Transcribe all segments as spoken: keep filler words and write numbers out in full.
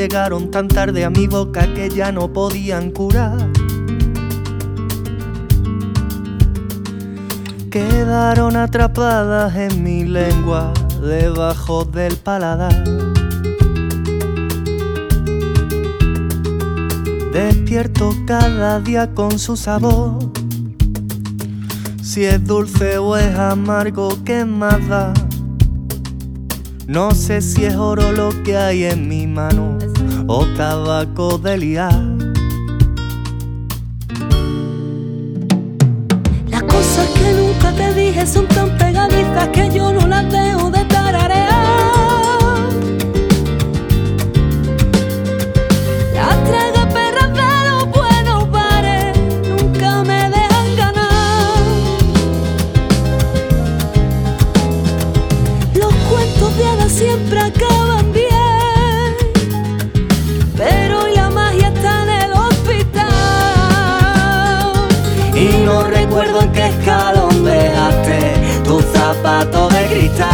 llegaron tan tarde a mi boca que ya no podían curar. Quedaron atrapadas en mi lengua debajo del paladar. Despierto cada día con su sabor. Si es dulce o es amargo, ¿qué más da? No sé si es oro lo que hay en mi mano o tabaco de liar. Las cosas que nunca te dije son tan pegadizas que yo no las dejo de tararear. Las tragaperras de los buenos bares nunca me dejan ganar. Los cuentos de hadas siempre acaban bien, pero hoy la magia está en el hospital. Y no recuerdo en qué escalón dejaste tu zapato de cristal.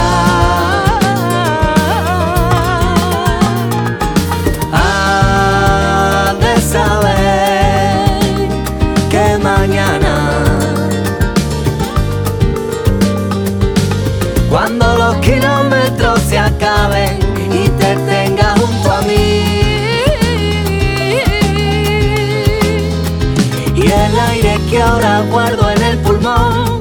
Has de saber que mañana, cuando los kilómetros se acaben y te tengas junto a mí, y el aire que ahora guardo en el pulmón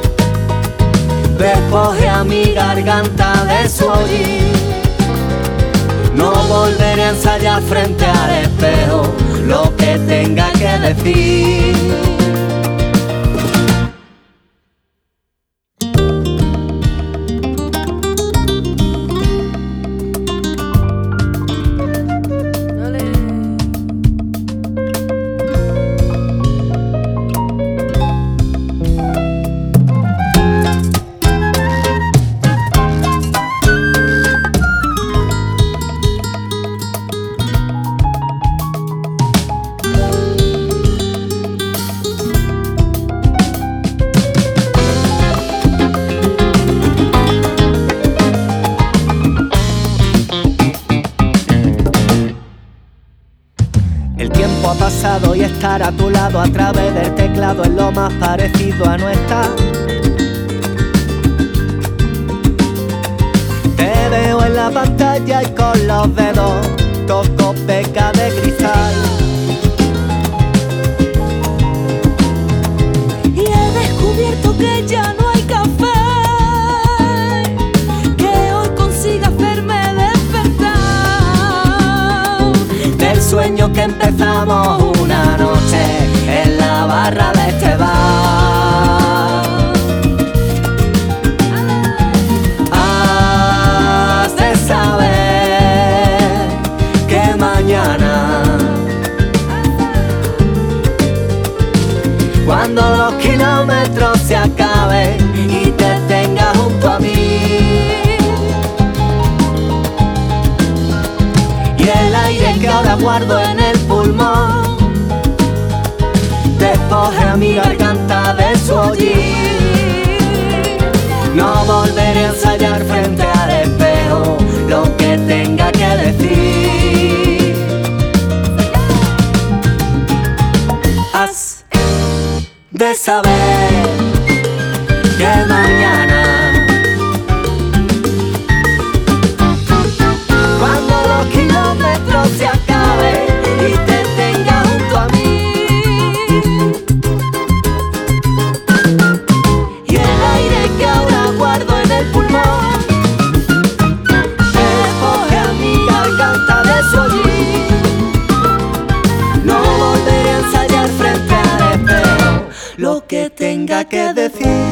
despoje a mi garganta de su hollín, no volveré a ensayar frente al espejo lo que tenga que decir. El tiempo ha pasado y estar a tu lado a través del teclado es lo más parecido a no estar. Te veo en la pantalla y con los dedos toco peca de cristal. Y he descubierto que ya no hay café que hoy consiga hacerme despertar del sueño que empezamos una noche en la barra de este bar. Has de saber que mañana, cuando los kilómetros se acaben y te tengas junto a mí, y el aire que ahora guardo en el pulmón despoje a mi garganta de su hollín, no volveré a ensayar frente al espejo lo que tenga que decir. Has de saber que mañana, cuando los kilómetros se acaben y te tenga junto a mí, y el aire que ahora guardo en el pulmón despoje a mi garganta de su hollín, no volveré a ensayar frente al espejo lo que tenga que decir.